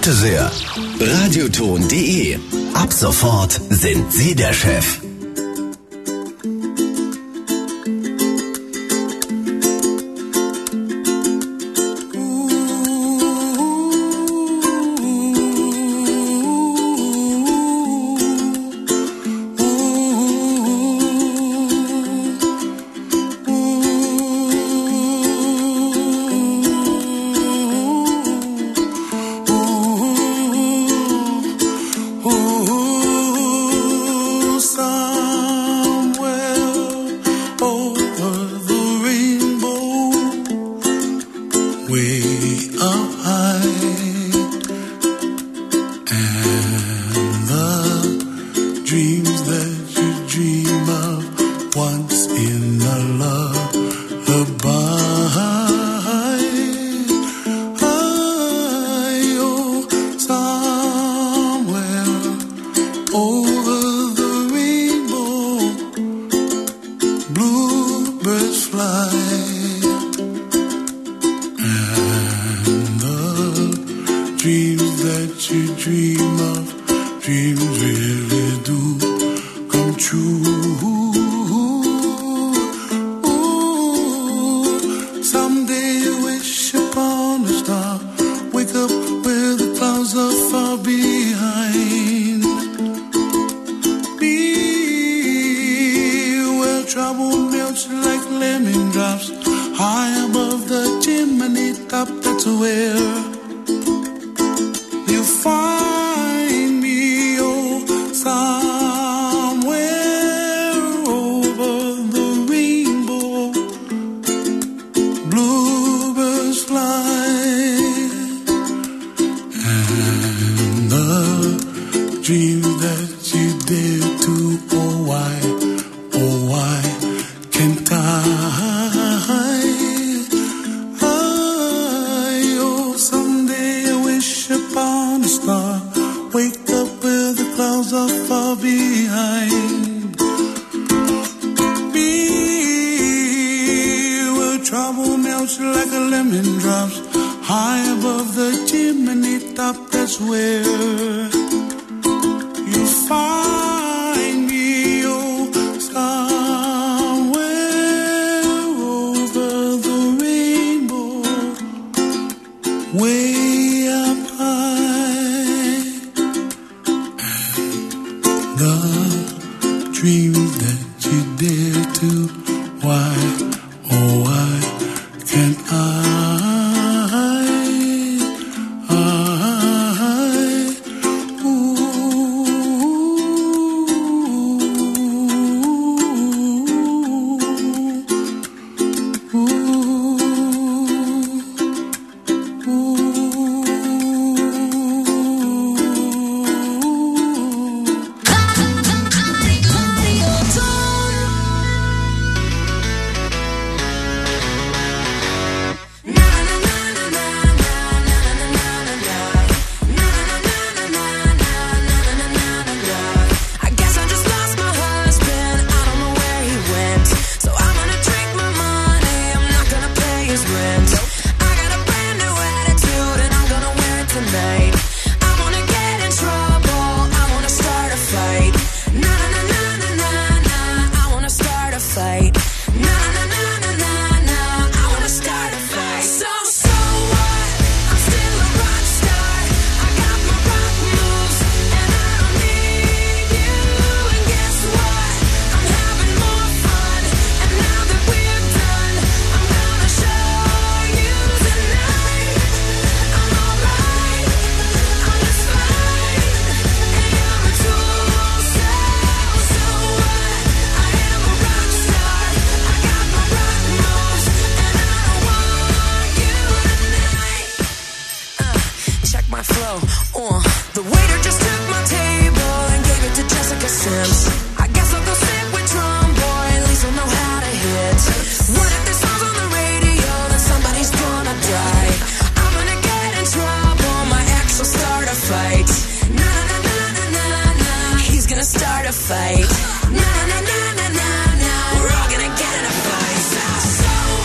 Bitte sehr. Radioton.de. Ab sofort sind Sie der Chef.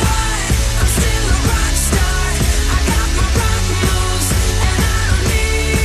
I'm still a rock star. I got my rock moves, and I don't need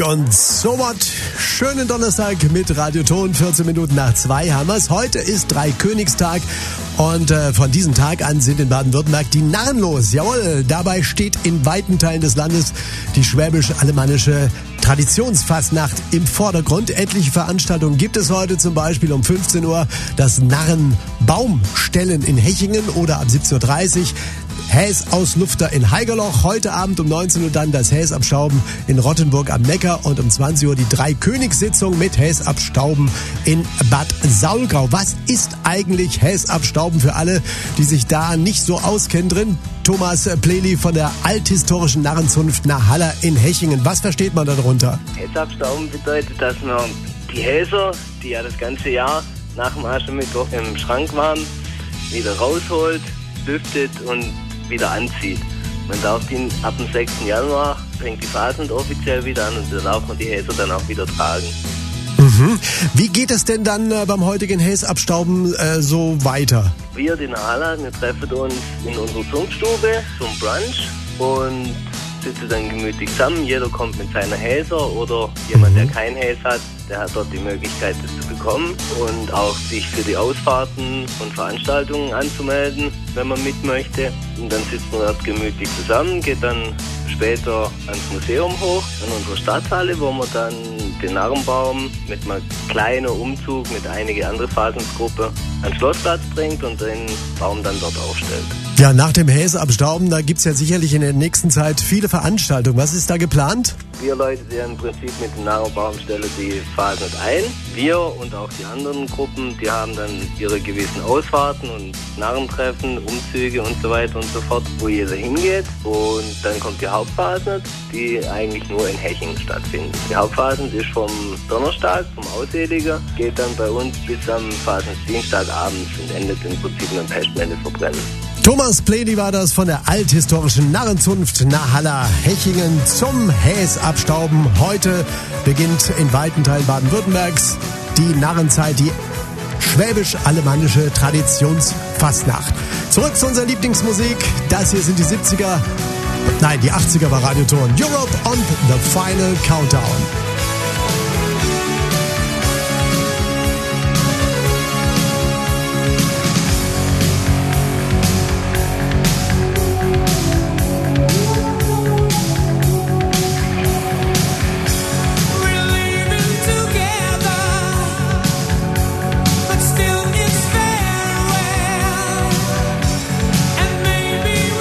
und so what? Schönen Donnerstag mit Radioton, 14 Minuten nach 2 haben wir's. Heute ist Dreikönigstag und von diesem Tag an sind in Baden-Württemberg die Narren los. Jawohl, dabei steht in weiten Teilen des Landes die schwäbisch-alemannische Traditionsfastnacht im Vordergrund. Etliche Veranstaltungen gibt es heute, zum Beispiel um 15 Uhr das Narrenbaumstellen in Hechingen oder ab 17.30 Uhr Häs-Auslufter in Haigerloch. Heute Abend um 19 Uhr dann das Häs-Abstauben in Rottenburg am Neckar und um 20 Uhr die Dreikönigssitzung mit Häs-Abstauben in Bad Saulgau. Was ist eigentlich Häs-Abstauben für alle, die sich da nicht so auskennen drin? Thomas Pleli von der althistorischen Narrenzunft Nahalla in Hechingen. Was versteht man darunter? Häs-Abstauben bedeutet, dass man die Häser, die ja das ganze Jahr nach dem Aschermittwoch im Schrank waren, wieder rausholt, lüftet und wieder anzieht. Man darf die ab dem 6. Januar, fängt die Fasnacht offiziell wieder an und da darf man die Häser dann auch wieder tragen. Mhm. Wie geht es denn dann beim heutigen Häs-Abstauben so weiter? Wir, die Nahalla, wir treffen uns in unserer Zunftstube zum Brunch und sitzen dann gemütlich zusammen. Jeder kommt mit seiner Häser oder jemand, der kein Häs hat, der hat dort die Möglichkeit, das zu bekommen und auch sich für die Ausfahrten und Veranstaltungen anzumelden, wenn man mit möchte. Und dann sitzt man dort gemütlich zusammen, geht dann später ans Museum hoch, in unsere Stadthalle, wo man dann den Narrenbaum mit einem kleinen Umzug mit einigen anderen Fasensgruppen an den Schlossplatz bringt und den Baum dann dort aufstellt. Ja, nach dem Häs-Abstauben, da gibt's ja sicherlich in der nächsten Zeit viele Veranstaltungen. Was ist da geplant? Wir läuten ja im Prinzip mit dem Narrenbaum stellen die Fasnacht ein. Wir und auch die anderen Gruppen, die haben dann ihre gewissen Ausfahrten und Narrentreffen, Umzüge und so weiter und so fort, wo jeder hingeht. Und dann kommt die Hauptfasnacht, die eigentlich nur in Hechingen stattfindet. Die Hauptfasnacht ist vom Donnerstag, vom Ausseliger, geht dann bei uns bis am Fasnachtsdienstagabend und endet im Prinzip mit dem Pestmelle verbrennen. Thomas Pledi war das von der althistorischen Narrenzunft Nahalla Hechingen zum Häs-Abstauben. Heute beginnt in weiten Teilen Baden-Württembergs die Narrenzeit, die schwäbisch-alemannische Traditionsfastnacht. Zurück zu unserer Lieblingsmusik. Das hier sind die 70er, nein, die 80er bei Radioton. Europe on the Final Countdown.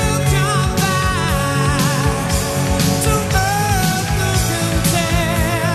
To earth, look and tell.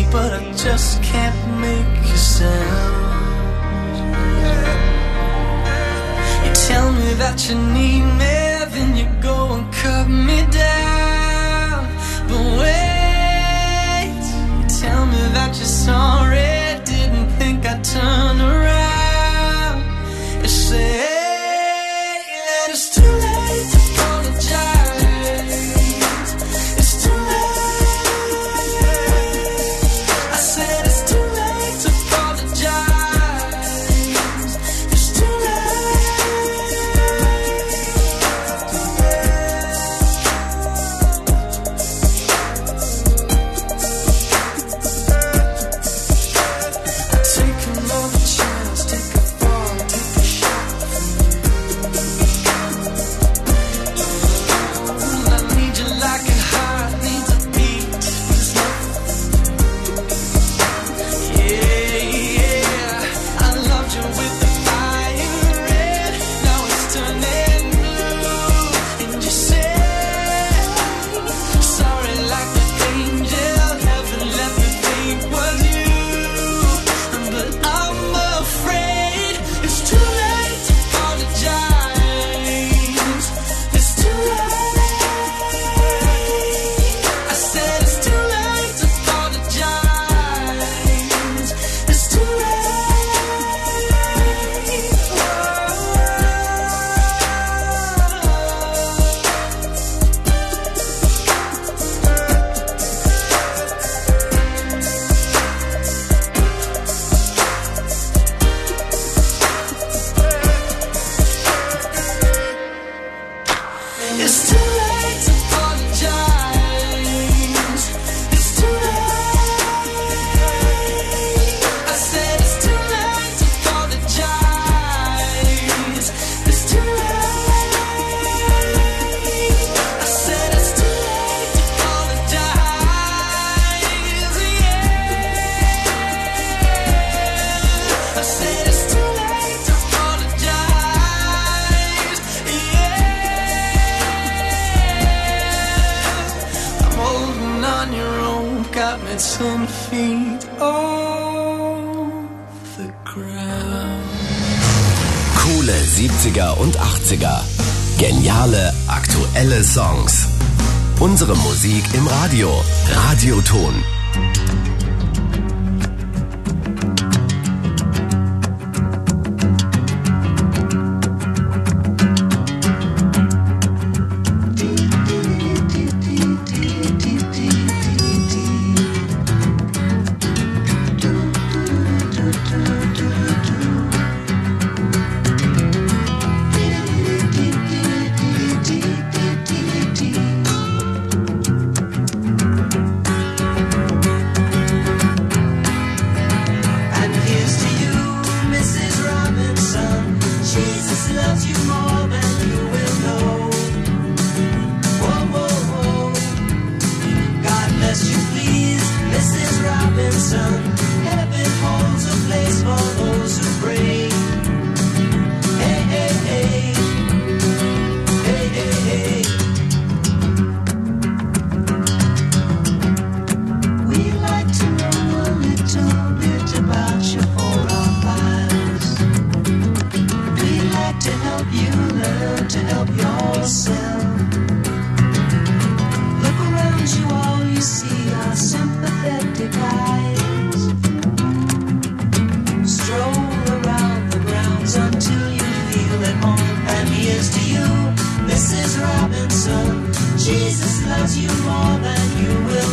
but I just can't make a sound. You tell me that you need me, then you go and cut me down. But wait, you tell me that you're sorry, didn't think I'd turn around. You say that it's too late to apologize. It's too late. I said it's too late to apologize. It's too take another chance, take a fall, take a shot. I need you like a heart needs a beat. Yeah, I loved you with the fire red. Now it's turning blue. And you say sorry like an angel. Heaven let me think was you. But I'm afraid it's too late to apologize. It's too late. I said it's too late to apologize. It's too late. It's too late to apologize. It's too late. I said it's too late to apologize. It's too late. I said it's too late to apologize. Yeah. I said it's too late to apologize. Yeah. I'm holding on your rope, got me 10 feet off the ground. Coole 70er und 80er. Geniale, aktuelle Songs. Unsere Musik im Radio. Radioton. And here's to you, Mrs. Robinson. Jesus loves you more than you will know. Whoa, whoa, whoa. God bless you, please, Mrs. Robinson. Heaven holds a place for those who pray. Hey, hey, hey. Hey, hey, hey. We'd like to know a little bit about you for our files. We'd like to help you learn to help yourself. Look around you, all you see are sympathetic eyes. Stroll around the grounds until you feel at home. And here's to you, Mrs. Robinson. Jesus loves you more than you will